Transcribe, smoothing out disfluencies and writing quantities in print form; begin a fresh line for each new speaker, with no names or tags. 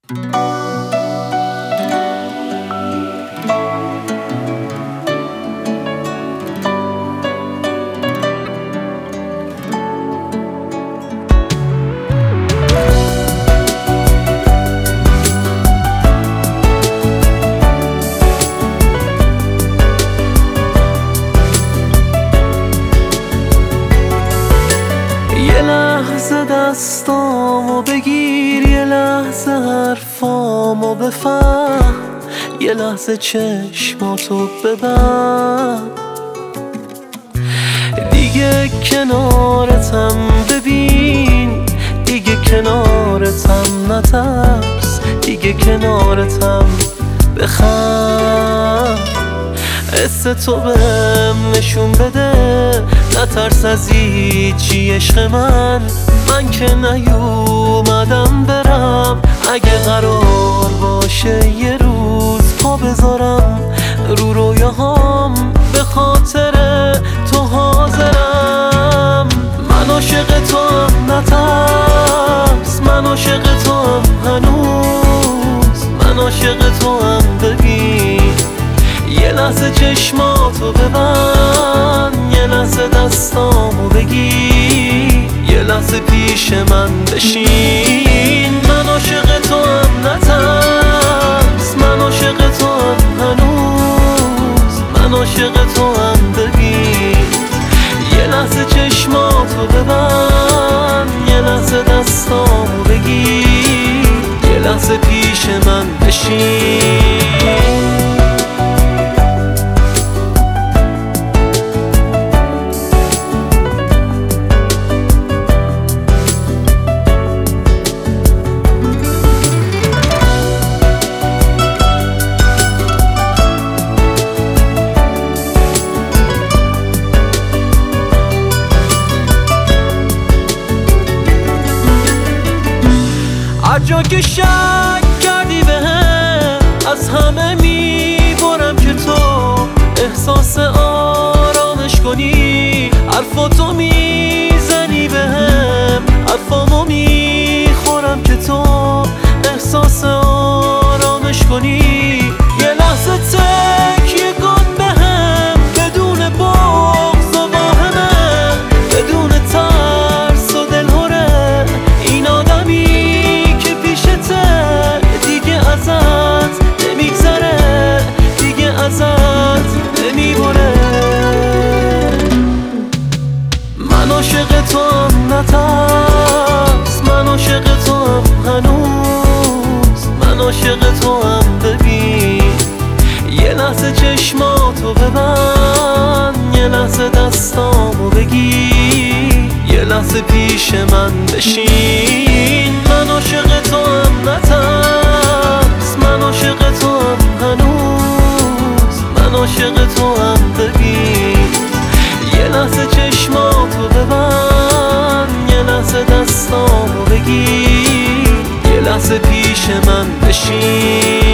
یه لحظه دستامو بگیر، یه لحظه حرفامو بفهم، یه لحظه چشماتو ببند. دیگه کنارتم، ببین دیگه کنارتم، نترس دیگه کنارتم، بخند. حس تو بهم نشون بده، نترس از هیچی عشق من که نیومدم برم. اگه قرار باشه یه روز پا بذارم رو رویاهام، به خاطر تو حاضرم. من عاشق تو هم، نترس من عاشق تو هم هنوز، من عاشق تو هم. ببین یه لحظه چشماتو ببند، یه لحظه دستامو بگیر، یه لحظه پیش من بشین. من عاشق تو هم، نترس من عاشق تو هم هنوز، من عاشق تو هم. ببین یه لحظه چشماتو ببند، یه لحظه دستامو بگیر، یه لحظه پیش من بشین. هر جا که شک کردی بهم، از همه میبرم که تو احساس آرامش کنی. حرفاتو میزنی بهم، حرفامو میخورم که تو احساس آرامش کنی. یه لحظه تکیه کن بهم، بدون بغض و واهمه، بدون ترس و دلهره. این آدمی ازت نمیگذره، دیگه ازت نمیبره. من عاشق تو هم، نترس من عاشق تو هم هنوز، من عاشق تو هم. ببین یه لحظه چشماتو ببند، یه لحظه دستامو بگیر، یه لحظه پیش من بشین. من عاشق تو هم، نترس من عاشق تو هم هنوز، من عاشق تو هم. ببین یه لحظه چشماتو ببند، یه لحظه دستامو بگیر، یه لحظه پیش من بشین.